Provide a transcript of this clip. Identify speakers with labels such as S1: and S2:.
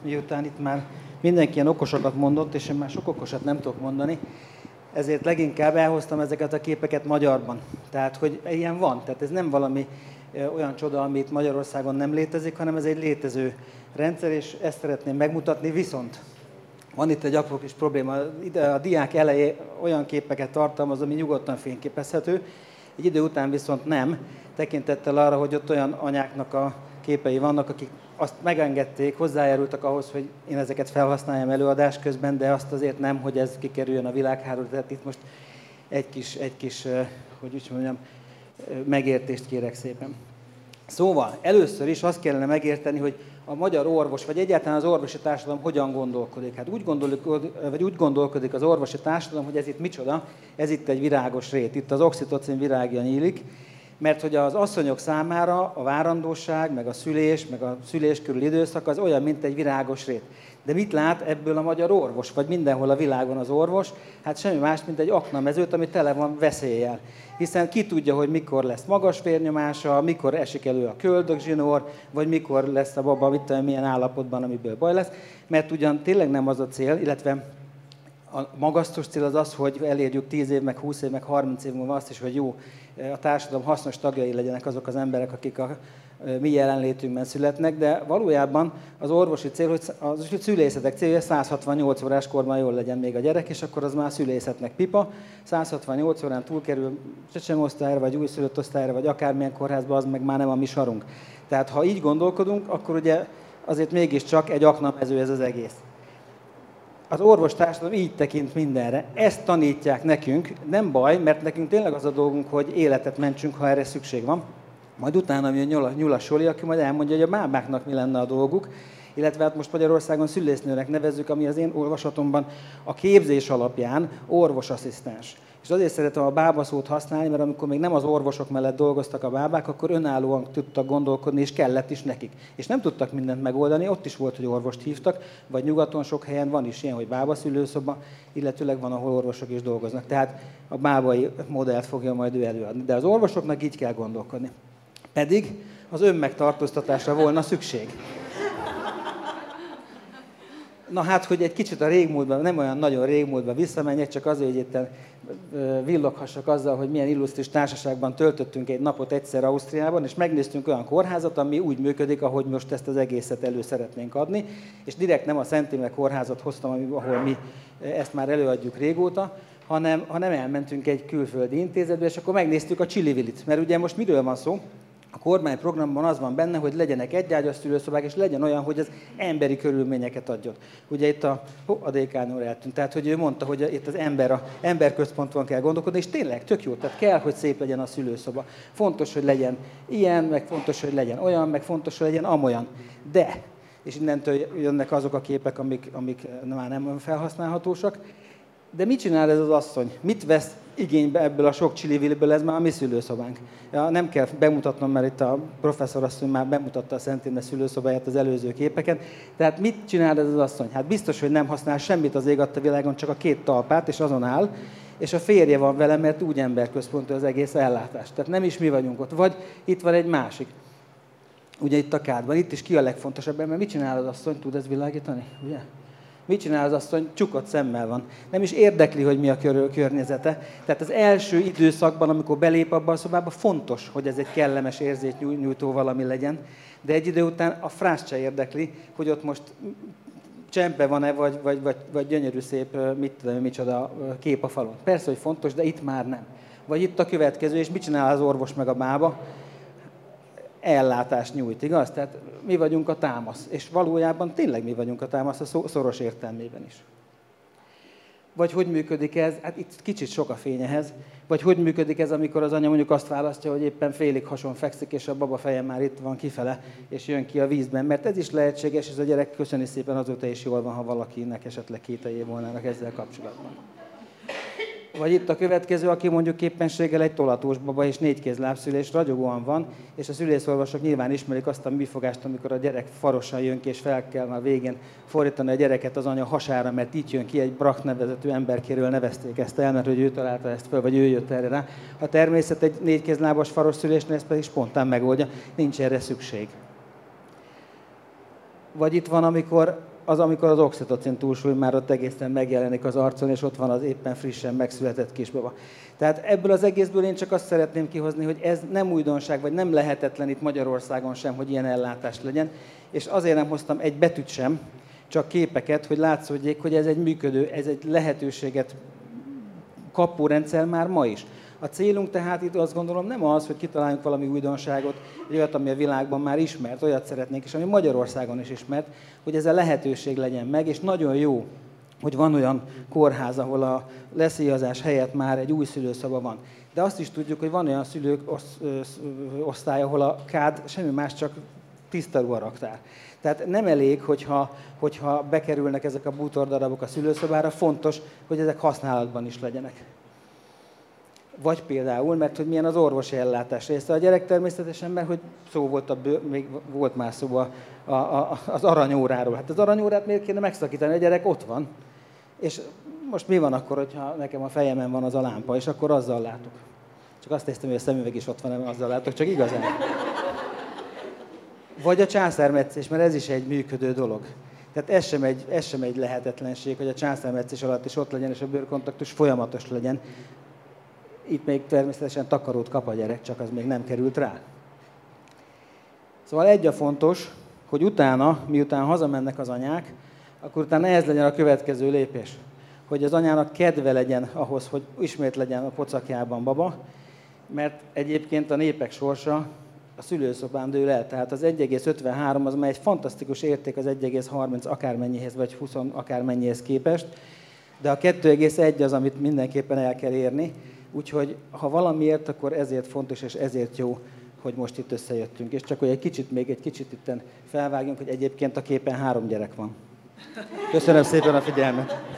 S1: miután itt már mindenki ilyen okosokat mondott, és én már sok okosat nem tudok mondani, ezért leginkább elhoztam ezeket a képeket magyarban. Tehát, hogy ilyen van. Tehát ez nem valami olyan csoda, amit Magyarországon nem létezik, hanem ez egy létező rendszer, és ezt szeretném megmutatni. Viszont van itt egy apró kis probléma. A diák eleje olyan képeket tartalmaz, ami nyugodtan fényképezhető. Egy idő után viszont nem, tekintettel arra, hogy ott olyan anyáknak a képei vannak, akik azt megengedték, hozzájárultak ahhoz, hogy én ezeket felhasználjam előadás közben, de azt azért nem, hogy ez kikerüljön a világhálóra. Tehát itt most egy kis hogy úgy mondjam, megértést kérek szépen. Szóval először is azt kellene megérteni, hogy a magyar orvos, vagy egyáltalán az orvosi társadalom hogyan gondolkodik. Hát úgy gondolkodik az orvosi társadalom, hogy ez itt micsoda, ez itt egy virágos rét. Itt az oxitocin virágja nyílik, mert hogy az asszonyok számára a várandóság, meg a szülés körül időszak az olyan, mint egy virágos rét. De mit lát ebből a magyar orvos, vagy mindenhol a világon az orvos? Hát semmi más, mint egy aknamezőt, ami tele van veszéllyel. Hiszen ki tudja, hogy mikor lesz magas vérnyomása, mikor esik elő a köldögzsinór, vagy mikor lesz a baba, mit tudom, milyen állapotban, amiből baj lesz. Mert ugyan tényleg nem az a cél, illetve a magasztos cél az az, hogy elérjük 10 év, meg 20 év, meg 30 év múlva azt is, hogy jó, a társadalom hasznos tagjai legyenek azok az emberek, akik a mi jelenlétünkben születnek, de valójában az orvosi cél, hogy a szülészetek célja, hogy 168 órás korban jól legyen még a gyerek, és akkor az már szülészetnek pipa. 168 órán túlkerül csecsemosztályra, vagy újszülött osztályra, vagy akármilyen kórházba, az meg már nem a mi sarunk. Tehát ha így gondolkodunk, akkor ugye azért mégiscsak egy aknamező ez az egész. Az orvostársadalom így tekint mindenre. Ezt tanítják nekünk, nem baj, mert nekünk tényleg az a dolgunk, hogy életet mentsünk, ha erre szükség van. Majd utána jön Nyula Soli, aki majd elmondja, hogy a bábáknak mi lenne a dolguk, illetve hát most Magyarországon szülésznőnek nevezzük, ami az én olvasatomban a képzés alapján orvosasszisztens. És azért szeretem a bába szót használni, mert amikor még nem az orvosok mellett dolgoztak a bábák, akkor önállóan tudtak gondolkodni, és kellett is nekik. És nem tudtak mindent megoldani, ott is volt, hogy orvost hívtak, vagy nyugaton sok helyen van is ilyen, hogy bábaszülőszoba, illetőleg van, ahol orvosok is dolgoznak. Tehát a bábai modellt fogja majd ő előadni. De az orvosoknak így kell gondolkodni. Pedig az önmegtartóztatásra volna szükség. Na hát, hogy egy kicsit a régmúltban, nem olyan nagyon régmúltban visszamenjek, csak azért, hogy itt villoghassak azzal, hogy milyen illusztris társaságban töltöttünk egy napot egyszer Ausztriában, és megnéztünk olyan kórházat, ami úgy működik, ahogy most ezt az egészet elő szeretnénk adni. És direkt nem a Szent Imre kórházat hoztam, ahol mi ezt már előadjuk régóta, hanem elmentünk egy külföldi intézetbe, és akkor megnéztük a Csili-Vilit. Mert ugye most miről van szó? A kormányprogramban az van benne, hogy legyenek egyágyas szülőszobák, és legyen olyan, hogy az emberi körülményeket adjon. Ugye itt a DK-nőr eltűnt, tehát hogy ő mondta, hogy itt az emberközpontban kell gondolkodni, és tényleg tök jó, tehát kell, hogy szép legyen a szülőszoba. Fontos, hogy legyen ilyen, meg fontos, hogy legyen olyan, meg fontos, hogy legyen amolyan. De, és innentől jönnek azok a képek, amik már nem felhasználhatósak, de mit csinál ez az asszony? Mit vesz igénybe ebből a sok Csili-Viliből? Ez már a mi szülőszobánk. Ja, nem kell bemutatnom, mert itt a professzor asszony már bemutatta a Szent Imre szülőszobáját az előző képeken. Tehát mit csinál ez az asszony? Hát biztos, hogy nem használ semmit az ég adta világon, csak a 2 talpát, és azon áll, és a férje van vele, mert úgy emberközpontú az egész ellátás. Tehát nem is mi vagyunk ott. Vagy itt van egy másik. Ugye itt a kádban. Itt is ki a legfontosabb, mert mit csinál az asszony? Tud ez világítani? Ugye? Mit csinál az asszony? Csukott szemmel van. Nem is érdekli, hogy mi a környezete. Tehát az első időszakban, amikor belép abba a szobába, fontos, hogy ez egy kellemes érzéknyújtó valami legyen, de egy idő után a frászt se érdekli, hogy ott most csempe van-e, vagy gyönyörű szép, mit tudom, micsoda kép a falon. Persze, hogy fontos, de itt már nem. Vagy itt a következő, és mit csinál az orvos meg a bába? Ellátást nyújt, igaz? Tehát mi vagyunk a támasz. És valójában tényleg mi vagyunk a támasz a szó szoros értelmében is. Vagy hogy működik ez? Hát itt kicsit sok a fény ehhez. Vagy hogy működik ez, amikor az anya mondjuk azt választja, hogy éppen félig hason fekszik, és a baba feje már itt van kifele, és jön ki a vízben. Mert ez is lehetséges, és a gyerek köszöni szépen azóta is jól van, ha valakinek esetleg kételjé volnának ezzel kapcsolatban. Vagy itt a következő, aki mondjuk éppenséggel egy tolatós baba és 4 kézlábszülés, ragyogóan van, és a szülészorvosok nyilván ismerik azt a műfogást, amikor a gyerek farosan jön ki, és fel kell a végén fordítani a gyereket az anya hasára, mert így jön ki, egy Brack nevezetű emberkéről nevezték ezt el, mert hogy ő találta ezt fel, vagy ő jött erre rá. A természet egy 4 kézlábas faros szülésnél ezt pedig spontán megoldja, nincs erre szükség. Vagy itt van, amikor az, amikor az oxitocin túlsúly már ott egészen megjelenik az arcon, és ott van az éppen frissen megszületett kisbaba. Tehát ebből az egészből én csak azt szeretném kihozni, hogy ez nem újdonság, vagy nem lehetetlen itt Magyarországon sem, hogy ilyen ellátás legyen. És azért nem hoztam egy betűt sem, csak képeket, hogy látszódjék, hogy ez egy működő, ez egy lehetőséget kapó rendszer már ma is. A célunk tehát itt azt gondolom nem az, hogy kitaláljunk valami újdonságot, olyat, ami a világban már ismert, olyat szeretnénk, és ami Magyarországon is ismert, hogy ez a lehetőség legyen meg, és nagyon jó, hogy van olyan kórház, ahol a leszíjazás helyett már egy új szülőszoba van. De azt is tudjuk, hogy van olyan szülők osztály, ahol a kád semmi más, csak tiszta ruharaktár. Tehát nem elég, hogyha bekerülnek ezek a bútordarabok a szülőszobára, fontos, hogy ezek használatban is legyenek. Vagy például, mert hogy milyen az orvosi ellátás része. A gyerek természetesen, mert hogy szó volt, még volt már szó az aranyóráról. Hát az aranyórát miért kéne megszakítani? A gyerek ott van. És most mi van akkor, hogyha nekem a fejemen van az a lámpa, és akkor azzal látok? Csak azt néztem, hogy a szemüveg is ott van, nem azzal látok, csak igazán. Vagy a császármetszés, mert ez is egy működő dolog. Tehát ez sem egy lehetetlenség, hogy a császármetszés alatt is ott legyen, és a bőrkontaktus folyamatos legyen. Itt még természetesen takarót kap a gyerek, csak az még nem került rá. Szóval egy a fontos, hogy utána, miután hazamennek az anyák, akkor utána ez legyen a következő lépés. Hogy az anyának kedve legyen ahhoz, hogy ismét legyen a pocakjában baba, mert egyébként a népek sorsa a szülőszobán dől el. Tehát az 1,53 az már egy fantasztikus érték az 1,30 akármennyihez, vagy 20 akármennyihez képest, de a 2,1 az, amit mindenképpen el kell érni. Úgyhogy ha valamiért, akkor ezért fontos, és ezért jó, hogy most itt összejöttünk. És csak hogy még egy kicsit itten felvágjunk, hogy egyébként a képen 3 gyerek van. Köszönöm szépen a figyelmet!